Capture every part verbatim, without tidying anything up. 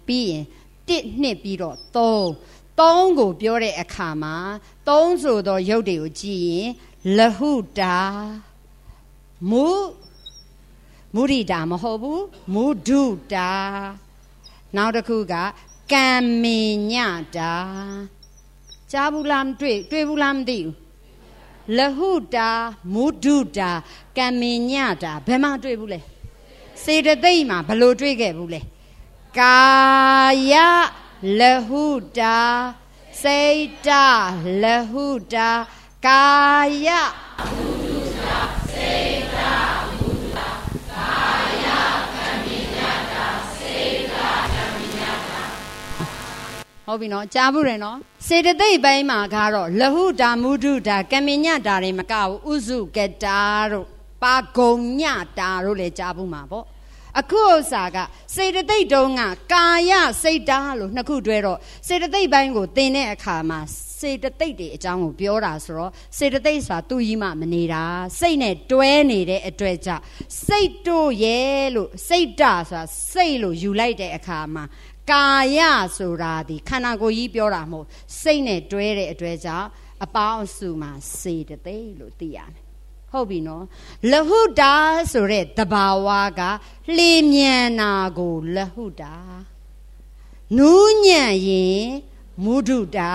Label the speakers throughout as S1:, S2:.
S1: ပြီးရင်တစ်နှစ်ပြီးတော့သုံးသုံးကိုပြောတဲ့အခါမှာသုံးဆိုတော့ရုပ်တွေကိုကြည့်ရင်လဟုတာမုမုရိတာမဟုတ်ဘူးမုဒုတာနောက်တစ်ခုကကံမညတာကြားဘူးလားမတွေ့တွေ့ဘူးလားမသိဘူးလဟုတာမုဒုတာကံမညတာဘယ်မှာတွေ့ဘူးလဲစေတသိက်မှာဘယ်လိုတွေ့ခဲ့ဘူးလဲကာယလဟုတာစေတလဟုတာကာယမုဒုတာစေတမုဒုတာကာယကံမညတာစေတကံမညတာဟုတ်ပြီနော်ကြားဘူးရယ်နော်စေတသိက်ပိုင်းမှာကတော့လဟုတာမုဒုတာကံမညတာတွေမကဘူးဥစုကတာတို့ပါဂုံညတာတို့လည်းကြားဘူးမှာပေါ့အခုဥစ္စာကစေတသိက်တုံးကကာယစိတ်တာလို့နှစ်ခုတွဲတော့စေတသိက်ပိုင်းကိုသင်တဲ့အခါမှာစေတသိက်တွေအကြောင်းကိုပြောတာဆိုတော့စေတသိက်ဆိုတာသူ့ကြီးမှမနေတာစိတ်နဲ့တွဲနေတဲ့အတွက်ကြောင့်စိတ်တို့ရဲ့လို့စိတ်တဆိုတာစိတ်လို့ယူလိုက်တဲ့အခါမှာကာယဆိုတာဒီခန္ဓာကိုယ်ကြီးပြောတာမဟုတ်စိတ်နဲ့တွဲတဲ့အတွက်ကြောင့်အပေါင်းအစုမှာစေတသိက်လို့သိရတယ်ဟုတ်ပြီနော်လဟုတာဆိုတဲ့တဘာဝကလျင်မြန်နာကိုလဟုတာနူးညံ့ရင်မုဒုတာ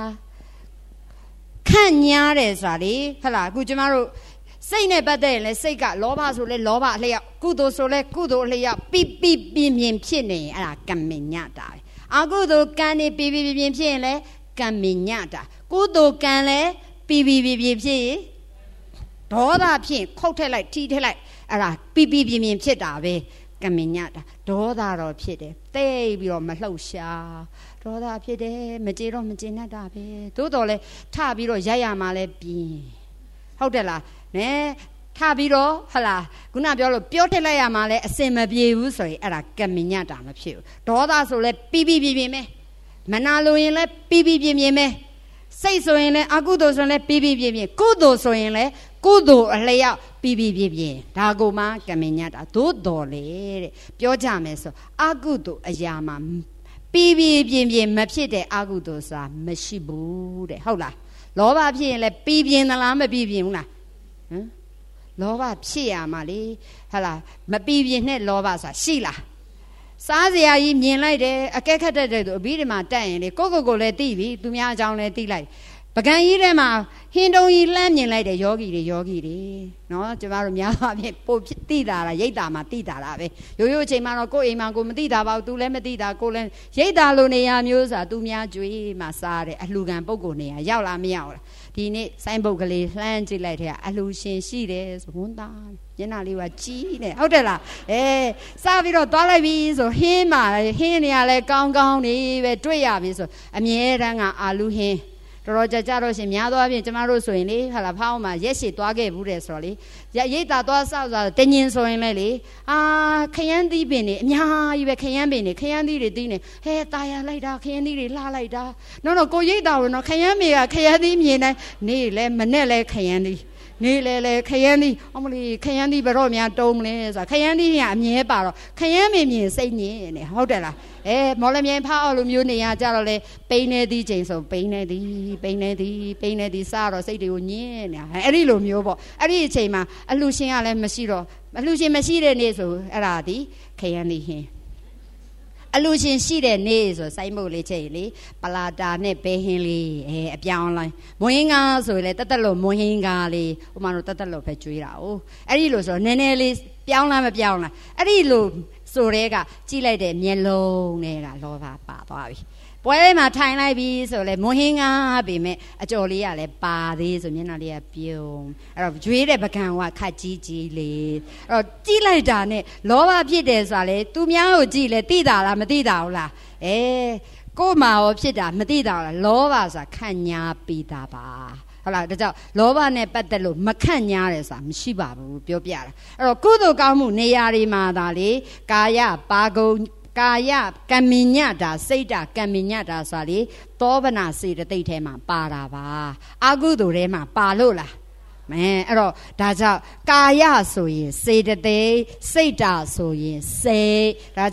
S1: ခန့်ညားတယ်ဆိုတာလေဟုတ်လားအခုကျမတို့စိတ်နဲ့ပတ်သက်ရင်လဲစိတ်ကလောဘဆိုလဲလောဘအလျောက်ကုသိုလ်ဆိုလဲကုသိုလ်အလျောက်ပိပိပြင်းပြင်းဖြစ်နေရင်အဲ့ဒါကံမညတာပဲအကုသိုလ်ကံနေပိပိပြင်းပြင်းဖြစ်ရင်လဲကံမညတာကုသိုလ်ကံလဲပိပိပြင်းပြင်းဖြစ်ရင်ဒေါသဖြင့်ခုတ်ထက်လိုက်ထိထက်လိုက်အဲ့ဒါပြပြပြင်းပြင်းဖြစ်တာပဲကမညတာဒေါသတော့ဖြစ်တယ်သိပြီးတော့မလှုပ်ရှားဒေါသဖြစ်တယ်မကြေတော့မကြေနဲ့တာပဲသို့တော်လဲထပြီးတော့ရိုက်ရမှာလဲပြင်းဟုတ်တယ်လားနဲထပြီးတော့ဟလာခုနပြောလို့ပြောထက်လိုက်ရမှာလဲအစင်မပြေဘူးဆိုရင်အဲ့ဒါကမညတာမဖြစ်ဘူးဒေါသဆိုလဲပြပြပြင်းပြင်းပဲမနာလိုရင်လဲပြပြပြင်းပြင်းပဲစိတ်ဆိုရင်လည်းအကုသိုလ်ဆိုရင်လည်းပြီးပြီးပြင်းပြင်းကုသိုလ်ဆိုရင်လည်းကုသိုလ်အလျောက်ပြီးပြီးပြင်းပြင်းဒါကိုမှကမညတာသို့တော်လေတဲ့ပြောကြမယ်ဆိုအကုသိုလ်အရာမှာပြီးပြီးပြင်းပြင်းမဖြစ်တဲ့အကုသိုလ်ဆိုတာမရှိဘူးတဲ့ဟုတ်လားလောဘဖြစ်ရင်လည်းပြီးပြင်းသလားမပြီးပြင်းဘူးလားဟမ်လောဘဖြစ်ရမှာလေဟုတ်လားမပြီးပြင်းနဲ့လောဘဆိုတာရှိလားစားစရာကြီးမြင်လိုက်တယ်အကဲခတ်တတ်တဲ့သူအဘိဓမ္မာတက်ရင်လေကိုကိုကိုလည်းသိပြီသူများအကြောင်းလည်းသိလိုက်ပကံကြီးထဲမှာဟင်းတုံကြီးလှမ်းမြင်လိုက်တယ်ယောဂီတွေယောဂီတွေနော်ကျမတို့များပါဖြင့်ပို့သိတာလားရိတ်တာမှာသိတာလားပဲရိုးရိုးအချိန်မှာတော့ကိုယ်အိမ်မှာကိုမသိတာပါဘူးသူလည်းမသိတာကိုလည်းရိတ်တာလိုနေရမျိုးဆိုတာသူများကြွေးမှစားတယ်အလှခံပုံကိုနေရရောက်လားမရောက်လားဒီနေ့ဆိုင်းပုတ်ကလေးလှမ်းကြည့်လိုက်တဲ့အလှရှင်ရှိတယ်ဆိုဝန်သားညနာလေးကကြီးနေဟုတ်တယ်လားအဲစားပြီးတော့သွားလိုက်ပြီဆိုဟင်းမှာဟင်းနေရလဲကောင်းကောင်းနေပဲတွေ့ရပြီဆိုအမြဲတမ်းကအာလူဟင်းတော်တော်ကြကြတော့ရှင်များသောအားဖြင့်ကျမတို့ဆိုရင်လေဟာလာဖောင်းမှာရက်ရှည်သွားခဲ့ဘူးတယ်ဆိုတော့လေရိတ်တာသွားဆောက်သွားတညင်ဆိုရင်လေလေအာခရမ်းသီးပင်နေအများကြီးပဲခရမ်းပင်နေခရမ်းသီးတွေသီးနေဟဲတာယာလိုက်တာခရမ်းသီးတွေလှလိုက်တာနော်တော့ကိုရိတ်တာဝင်တော့ခရမ်းမေကခရမ်းသီးမြင်တိုင်းနေလဲမနဲ့လဲခရမ်းသီးနေလေလေခရမ်းသီးအမလီခရမ်းသီးဘယ်တော့များတုံးမလဲဆိုတာခရမ်းသီးကအမြဲပါတော့ခရမ်းမမြင်စိတ်ညစ်နေဟုတ်တယ်လားအဲမော်လမြိုင်ဖောက်အောင်လိုမျိုးနေရကြတော့လေပိန်းနေသည်ချိန်ဆိုပိန်းနေသည်ပိန်းနေသည်ပိန်းနေသည်စားတော့စိတ်တွေကိုညစ်နေအဲ့ဒီလိုမျိုးပေါ့အဲ့ဒီအချိန်မှာအလှရှင်ကလည်းမရှိတော့အလှရှင်မရှိတဲ့နေ့ဆိုအဲ့ဒါဒီခရမ်းသီးဟင်းအလူရှင်ရှိတဲ့နေ့ဆိုစိုင်းမုတ်လေးချိန်လေပလာတာနဲ့ဘဲဟင်းလေးအဲအပြောင်းလိုက်မွဟင်းကားဆိုလေတက်တက်လို့မွဟင်းကားလေးဟိုမှာတော့တက်တက်လို့ပဲကျွေးတာ哦အဲ့ဒီလိုဆိုနည်းနည်းလေးပြောင်းလားမပြောင်းလားအဲ့ဒီလိုဆိုတဲ့ကကြည့်လိုက်တဲ့မျက်လုံးနဲ့ကလောဘပါသွားပြီပွဲထဲမှာထိုင်လိုက်ပြီဆိုလေမွဟင်းကားပြီမဲ့အကြော်လေးကလည်းပါသေးဆိုမျက်နှာလေးကပြုံးအဲ့တော့ကျွေးတဲ့ပကံကခတ်ကြီးကြီးလေးအဲ့တော့ကြည့်လိုက်တာနဲ့လောဘဖြစ်တယ်ဆိုတာလေသူများကိုကြည့်လဲသိတာလားမသိတာဘူးလားအဲကို့မှာရောဖြစ်တာမသိတာလားလောဘဆိုတာခန့်ညာပြီးတာပါဟုတ်လားဒါကြောင့်လောဘနဲ့ပတ်သက်လို့မခန့်ညာတယ်ဆိုတာမရှိပါဘူးပြောပြတာအဲ့တော့ကုသိုလ်ကောင်းမှုနေရာတွေမှာဒါလေကာယပါဂုံကာယကမ္မညတာစိတ်တကမ္မညတာဆိုတာလေသောဗနာစေတသိက်ထဲမှာပါတာပါအကုသိုလ်ထဲမှာပါလို့လားမဲအဲ့တော့ဒါကြောင့်ကာယဆိုရင်စေတသိက်စိတ်တဆိုရင်စိတ်ဒါကြောင့်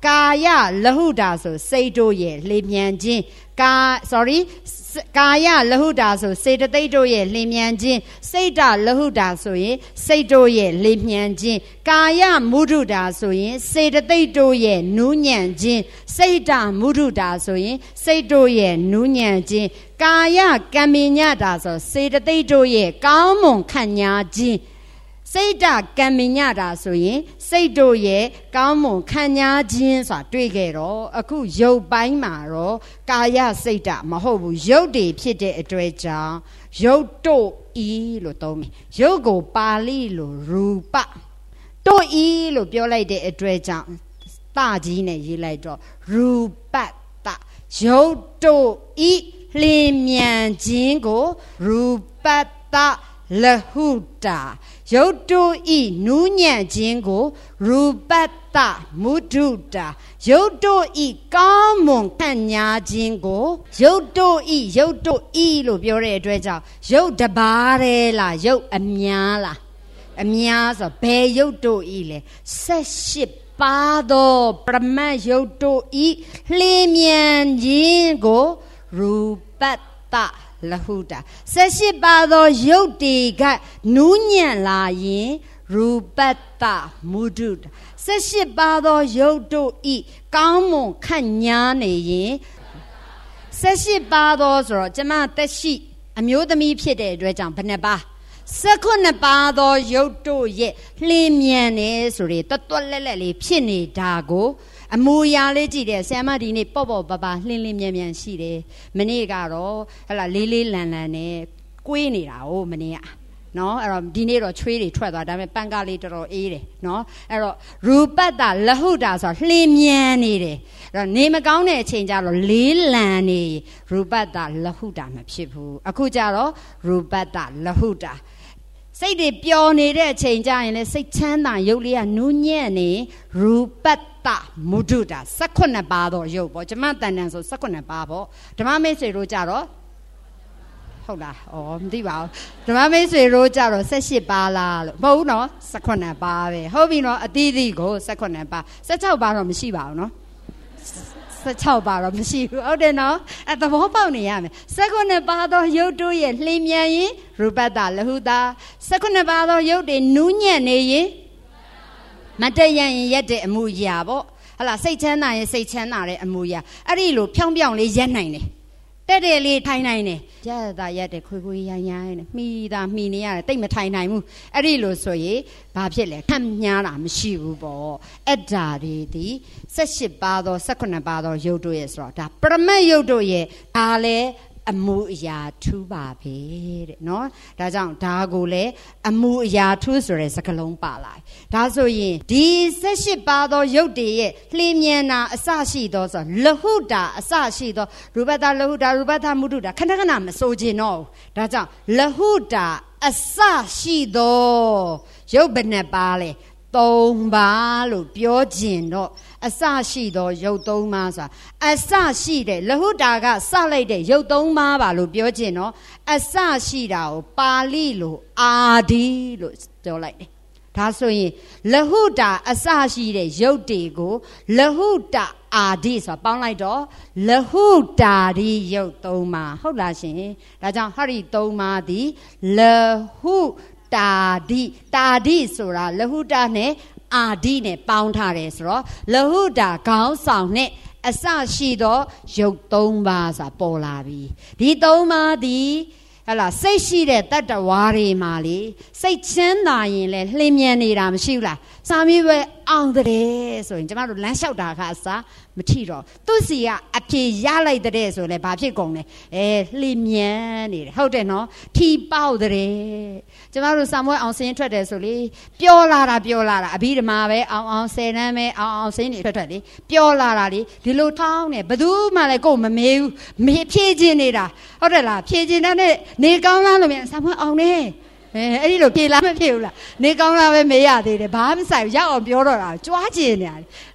S1: ကာယလဟုတာဆိုစိတ်တို့ရဲ့လင်းမြန်ခြင်းကာ sorry ကာယလဟုတာဆိုစေတသိက်တို့ရဲ့လင်းမြန်ခြင်းစိတ်တလဟုတာဆိုရင်စိတ်တို့ရဲ့လင်းမြန်ခြင်းကာယမုဒုတာဆိုရင်စေတသိက်တို့ရဲ့နူးညံ့ခြင်းစိတ်တမုဒုတာဆိုရင်စိတ်တို့ရဲ့နူးညံ့ခြင်းကာယကမ္မညတာဆိုစေတသိက်တို့ရဲ့ကောင်းမွန်ခန့်ညာခြင်းစိတ်တကံမညတာဆိုရင်စိတ်တို့ရဲ့ကောင်းမွန်ခံညာခြင်းဆိုတာတွေ့ခဲ့တော့အခုရုပ်ပိုင်းမှာတော့ကာယစိတ်တမဟုတ်ဘူးရုပ်တွေဖြစ်တဲ့အတွက်ကြောင့်ရုပ်တို့ဤလို့သုံးမယ်ရုပ်ကိုပါဠိလိုရူပတို့ဤလို့ပြောလိုက်တဲ့အတွက်ကြောင့်တကြီးနဲ့ရေးလိုက်တော့ရူပတရုပ်တို့ဤလင်းမြန်ခြင်းကိုရူပတလဟုတာရုပ်တို့ဤနူးညံ့ခြင်းကိုရူပတ္တမုဒုတာရုပ်တို့ဤကောင်းမွန်ခန့်ညာခြင်းကိုရုပ်တို့ဤရုပ်တို့ဤလို့ပြောတဲ့အတွက်ကြောင့်ရုပ်တပါးတည်းလားရုပ်အများလားအများဆိုဘယ်ရုပ်တို့ဤလဲဆက်ရှိပါသောပရမတ်ရုပ်တို့ဤလင်းမြန်ခြင်းကိုရူပတ္တလဟုတာဆက်ရှိပါသောရုပ်တွေကနူးညံ့လာရင်ရူပတ္တမုဒုတာဆက်ရှိပါသောရုပ်တို့ဤကောင်းမွန်ခန့်ညာနေရင်ဆက်ရှိပါသောဆိုတော့ကျမသက်ရှိအမျိုးသမီးဖြစ်တဲ့အတွက်ကြောင့်ဘယ်နှပါဆက်ခုနှစ်ပါသောရုပ်တို့ရဲ့လင်းမြန်နေဆိုရတွတ်တွတ်လက်လက်လေးဖြစ်နေတာကိုအမူအရာလေးကြည့်တယ်ဆရာမဒီနေ့ပေါ့ပေါ့ပါပါလှင်းလှင်းမြန်မြန်ရှိတယ်မနေ့ကတော့ဟလာလေးလေးလန်လန်နဲ့ကွေးနေတာ哦မနေ့ကနော်အဲ့တော့ဒီနေ့တော့ချွေးတွေထွက်သွားဒါပေမဲ့ပန်းကားလေးတော်တော်အေးတယ်နော်အဲ့တော့ရူပတ္တလဟုတာဆိုလှင်းမြန်နေတယ်အဲ့တော့နေမကောင်းတဲ့အချိန်ကျတော့လေးလန်နေရူပတ္တလဟုတာမဖြစ်ဘူးအခုကျတော့ရူပတ္တလဟုတာစိတ်တွေပျော်နေတဲ့အချိန်ကျရင်လည်းစိတ်ချမ်းသာရုပ်လေးကနူးညံ့နေရူပတ္တမုဒုတာ၁၈ပါးတော့ရုပ်ပေါ့ကျမတန်တန်ဆို၁၈ပါးပေါ့ဓမ္မမိတ်ဆွေတို့ကြတော့ဟုတ်လားဩမသိပါဘူးဓမ္မမိတ်ဆွေတို့ကြတော့၁၈ပါးလားလို့မဟုတ်ဘူးနော်၁၈ပါးပဲဟုတ်ပြီနော်အသီးသီးကို၁၈ပါး၁၆ပါးတော့မရှိပါဘူးနော်၁၆ပါးတော့မရှိဘူးဟုတ်တယ်နော်အဲသဘောပေါက်နေရမယ်၁၈ပါးသောရုပ်တို့ရဲ့လှင်းမြန်ရင်ရူပတ္တလဟုတာ၁၈ပါးသောရုပ်တွေနူးညံ့နေရင်မတည့်ရရင်ရက်တဲ့အမူအရာပေါ့ဟလာစိတ်ချမ်းသာရင်စိတ်ချမ်းသာတဲ့အမူအရာအဲ့ဒီလိုဖြောင်းပြောင်းလေးရက်နိုင်တယ်တက်တယ်လေးထိုင်နိုင်တယ်ရက်တာရက်တယ်ခွေခွေရိုင်းရိုင်းနဲ့မှီတာမှီနေရတယ်တိတ်မထိုင်နိုင်ဘူးအဲ့ဒီလိုဆိုရင်ဘာဖြစ်လဲခန့်ညားတာမရှိဘူးပေါ့အဲ့ဒါတွေဒီ၁၈ပါးသော၁၈ပါးသောရုပ်တို့ရဲ့ဆိုတော့ဒါပရမတ်ရုပ်တို့ရဲ့ဒါလဲအမူအရာထူးပါပဲတဲ့နော်ဒါကြောင့်ဒါကိုလည်းအမူအရာထူးဆိုတဲ့စကားလုံးပါလာဒါဆိုရင်ဒီ၁၈ပါးသောရုပ်တွေရဲ့လှင်းမြန်တာအစရှိသောဆိုလဟုတာအစရှိသောရူပတ္တလဟုတာရူပတ္တမုဒုတာခဏခဏမစိုးခြင်းတော့ဒါကြောင့်လဟုတာအစရှိသောရုပ်ဘယ်နှပါလဲသုံးပါလို့ပြောခြင်းတော့အစရှိသောရုပ်သုံးပါဆိုတာအစရှိတဲ့လဟုတာကစလိုက်တဲ့ရုပ်သုံးပါပါလို့ပြောခြင်းတော့အစရှိတာကိုပါဠိလိုအာဒီလို့ပြောလိုက်တယ်ဒါဆိုရင်လဟုတာအစရှိတဲ့ရုပ်တွေကိုလဟုတာအာဒီဆိုတာပေါင်းလိုက်တော့လဟုတာဒီရုပ်သုံးပါဟုတ်လားရှင်ဒါကြောင့်ဟရိသုံးပါသည်လဟုတာဒီတာဒီဆိုတာလဟုတာနဲ့အာဒီနဲ့ပေါင်းထားတယ်ဆိုတော့လဟုတာခေါင်းဆောင်နဲ့အစရှိသောရုပ်သုံးပါးဆိုတာပေါ်လာပြီဒီသုံးပါးဒီဟလာစိတ်ရှိတဲ့တတ္တဝါတွေမှာလေစိတ်ချမ်းသာရင်လေလှင်းမြန်နေတာမရှိဘူးလားစာမေးပွဲအောင်တဲ့ဆိုရင်ကျမတို့လမ်းလျှောက်တာကအစားမထီတော့သူစီကအဖြေရလိုက်တဲ့ဆိုလေဘာဖြစ်ကုန်လဲအဲလှင်းမြန်နေတယ်ဟုတ်တယ်နော်ထီပေါက်တဲ့ကျမတို့စာမွေးအောင်စင်းထွက်တယ်ဆိုလေပျော်လာတာပျော်လာတာအဘိဓမ္မာပဲအောင်အောင်ဆယ်တန်းပဲအောင်အောင်စင်းနေထွက်ထွက်လေပျော်လာတာလေဒီလိုထောင်းနေဘယ်သူမှလည်းကိုယ်မမေးဘူးမေးဖြည့်ခြင်းနေတာဟုတ်တယ်လားဖြည့်ခြင်းတဲ့နေကောင်းလားလို့မြန်စာမွေးအောင်နေအဲအဲ့ဒီလိုပြေလားမဖြစ်ဘူးလားနေကောင်းလားပဲမေးရသေးတယ်ဘာမှမဆိုင်ဘူးရောက်အောင်ပြောတော့တာကြွားကျင်နေရတယ်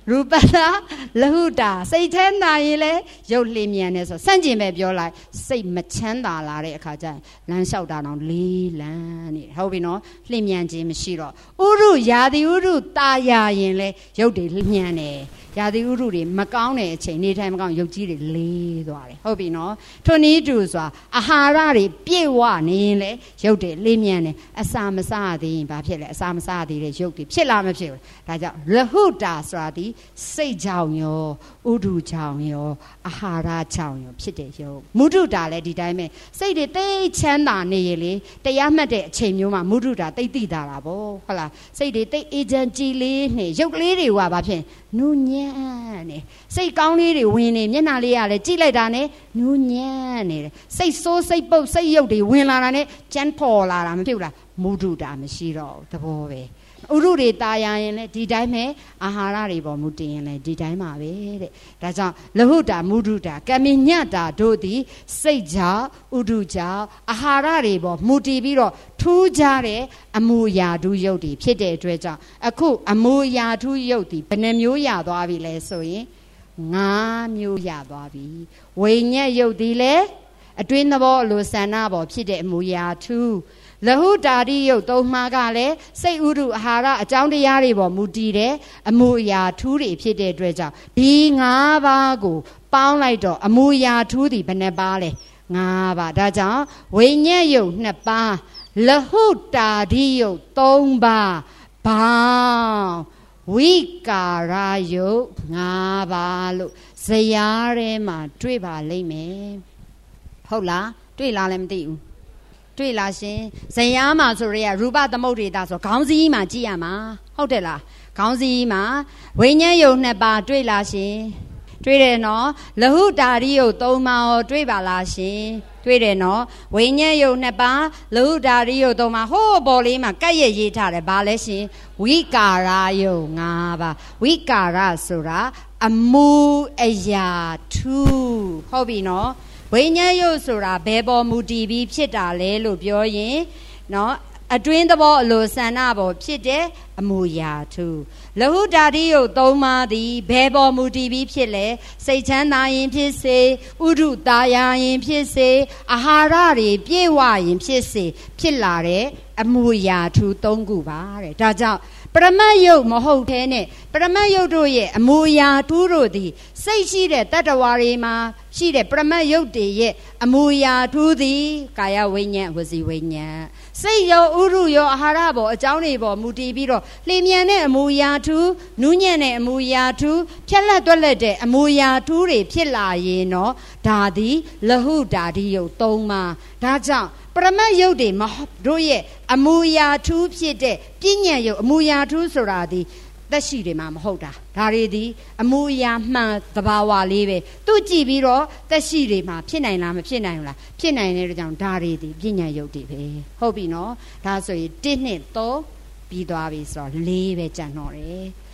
S1: ရူပတာလဟုတာစိတ်ထဲနာရင်လေရုပ်လင်းမြန်နေဆိုစန့်ကျင်ပဲပြောလိုက်စိတ်မချမ်းသာလာတဲ့အခါကျရင်လမ်းလျှောက်တာတော့လေးလန်းနေဟုတ်ပြီနော်လင်းမြန်ခြင်းမရှိတော့ဥရုယာတိဥရုတာယာရင်လေရုပ်တွေလင်းမြန်တယ်ယာတိဥရုတွေမကောင်းတဲ့အချိန်နေထိုင်မကောင်းရုပ်ကြီးတွေလေးသွားတယ်ဟုတ်ပြီနော်ထိုနည်းတူစွာအာဟာရတွေပြည့်ဝနေရင်လေရုပ်တွေလေးမြန်တယ်အစာမစားသေးရင်ဘာဖြစ်လဲအစာမစားသေးတဲ့ရုပ်တွေဖြစ်လာမဖြစ်ဘူးဒါကြောင့်လဟုတာဆိုတာဒီစိတ်ကြောင့်ရောဥဒုကြောင့်ရောအာဟာရကြောင့်ရောဖြစ်တဲ့ရုပ်မုဒုတာလည်းဒီတိုင်းပဲစိတ်တွေတိတ်ချမ်းသာနေရလေတရားမှတ်တဲ့အချိန်မျိုးမှာမုဒုတာတိတ်တိတာတာပေါ့ဟုတ်လားစိတ်တွေတိတ်အေဂျင်ကြည်လေးနေရုပ်ကလေးတွေကဘာဖြစ်နူးညံ့နေစိတ်ကောင်းလေးတွေဝင်နေမျက်နှာလေးကလည်းကြည့်လိုက်တာနဲ့နူးညံ့နေတယ်စိတ်ဆိုးစိတ်ပုတ်စိတ်ရုပ်တွေဝင်လာတာနဲ့ကြမ်းဖော်လာတာမဖြစ်ဘူးလားမုဒုတာမရှိတော့သဘောပဲဥရုတွေตายရင်လည်းဒီတိုင်းပဲအာဟာရတွေပေါ်မူတည်ရင်လည်းဒီတိုင်းပါပဲတဲ့ဒါကြောင့်လဟုတာမုဒုတာကမိညတာတို့သည်စိတ်ကြောင့်ဥဒုကြောင့်အာဟာရတွေပေါ်မူတည်ပြီးတော့ထူးခြားတဲ့အမူအရာဓုရုပ်တွေဖြစ်တဲ့အတွက်ကြောင့်အခုအမူအရာဓုရုပ်တွေဘယ်နှမျိုးရသွားပြီလဲဆိုရင်ငါးမျိုးရသွားပြီဝိညာဉ်ရုပ်ဒီလေအတွင်းသဘောအလိုဆန္ဒပေါ်ဖြစ်တဲ့အမူအရာဓုလဟုတာရိယုတ်သုံးမှားကလည်းစိတ်ဥဒုအာဟာရအကြောင်းတရားတွေပေါ်မူတည်တယ်အမူအရာထူးတွေဖြစ်တဲ့အတွက်ကြောင့်ဒီငါးပါးကိုပေါင်းလိုက်တော့အမူအရာထူးသည်ဘယ်နှပါလဲငါးပါးဒါကြောင့်ဝိညာဉ်ယုတ်နှစ်ပါးလဟုတာရိယုတ်သုံးပါးဘောင်းဝိကာရယုတ်ငါးပါးလို့ဇယားထဲမှာတွေ့ပါလိမ့်မယ်ဟုတ်လားတွေ့လားလည်းမသိဘူးတွေ့လားရှင်ဇယားမှာဆိုရဲရူပသမုဒ္ဒေတာဆိုခေါင်းစည်းမှာကြည့်ရမှာဟုတ်တယ်လားခေါင်းစည်းမှာဝိညာဉ်ယုတ်နှစ်ပါးတွေ့လားရှင်တွေ့တယ်နော်လဟုတာရိယုတ်သုံးပါးရောတွေ့ပါလားရှင်တွေ့တယ်နော်ဝိညာဉ်ယုတ်နှစ်ပါးလဟုတာရိယုတ်သုံးပါးဟိုးပေါ်လေးမှာကပ်ရရေးထားတယ်ဘာလဲရှင်ဝိကာရယုတ်ငါးပါးဝိကာရဆိုတာအမူအရာထူးဟုတ်ပြီနော်ဝိညာဉ်ယုတ်ဆိုတာဘယ်ပေါ်မူတည်ပြီးဖြစ်တာလဲလို့ပြောရင်နော်အတွင်းသဘောအလိုဆန္ဒပေါ်ဖြစ်တဲ့အမူအရာထူးလဟုတာရိယုတ်သုံးပါးသည်ဘယ်ပေါ်မူတည်ပြီးဖြစ်လဲစိတ်ချမ်းသာရင်ဖြစ်စေဥဒုတာယာရင်ဖြစ်စေအာဟာရတွေပြည့်ဝရင်ဖြစ်စေဖြစ်လာတဲ့အမူအရာထူးသုံးခုပါတဲ့ဒါကြောင့်ပရမတ်ယုတ်မဟုတ်သေးနဲ့ပရမတ်ယုတ်တို့ရဲ့အမူအရာထူးတို့သည်စိတ်ရှိတဲ့တတ္တဝါတွေမှာရှိတဲ့ပရမတ်ယုတ်တွေရဲ့အမူအရာထူးသည်ကာယဝိညာဉ်ဝစီဝိညာဉ်စိတ်ရောဥရုရောအာဟာရပေါ်အကြောင်းတွေပေါ်မူတည်ပြီးတော့လျင်မြန်တဲ့အမူအရာထူးနူးညံ့တဲ့အမူအရာထူးဖြက်လက်တွက်လက်တဲ့အမူအရာထူးတွေဖြစ်လာရင်တော့ဒါသည်လဟုတာရိယုတ်သုံးပါးဒါကြောင့်ပရမတ်ယုတ်တွေမတို့ရဲ့အမူအရာထူးဖြစ်တဲ့ပညာယုတ်အမူအရာထူးဆိုတာဒီသက်ရှိတွေမှာမဟုတ်တာဒါတွေဒီအမူအရာမှန်သဘာဝလေးပဲသူကြည့်ပြီးတော့သက်ရှိတွေမှာဖြစ်နိုင်လားမဖြစ်နိုင်ဘူးလားဖြစ်နိုင်တဲ့ကြောင့်ဒါတွေဒီပညာယုတ်တွေပဲဟုတ်ပြီနော်ဒါဆိုရင်တစ်နှစ်သုံးပြီးသွားပြီဆိုတော့လေးပဲကြံ့တော့တယ်